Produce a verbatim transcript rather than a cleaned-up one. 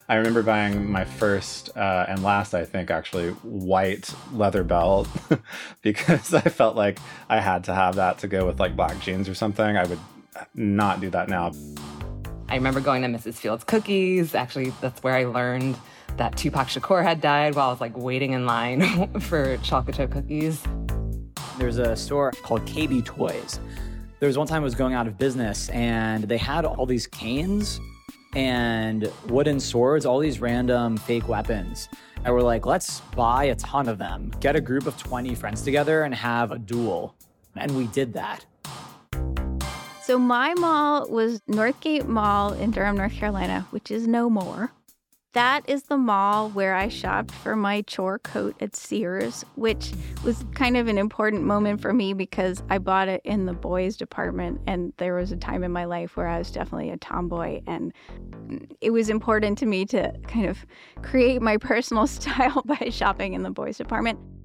I remember buying my first uh, and last, I think, actually, white leather belt because I felt like I had to have that to go with like black jeans or something. I would not do that now. I remember going to Missus Fields Cookies. Actually, that's where I learned that Tupac Shakur had died while I was like waiting in line for chocolate chip cookies. There's a store called K B Toys. There was one time it was going out of business and they had all these canes and wooden swords, all these random fake weapons. And we're like, let's buy a ton of them, get a group of twenty friends together and have a duel. And we did that. So my mall was Northgate Mall in Durham, North Carolina, which is no more. That is the mall where I shopped for my chore coat at Sears, which was kind of an important moment for me because I bought it in the boys department. And there was a time in my life where I was definitely a tomboy. And it was important to me to kind of create my personal style by shopping in the boys department.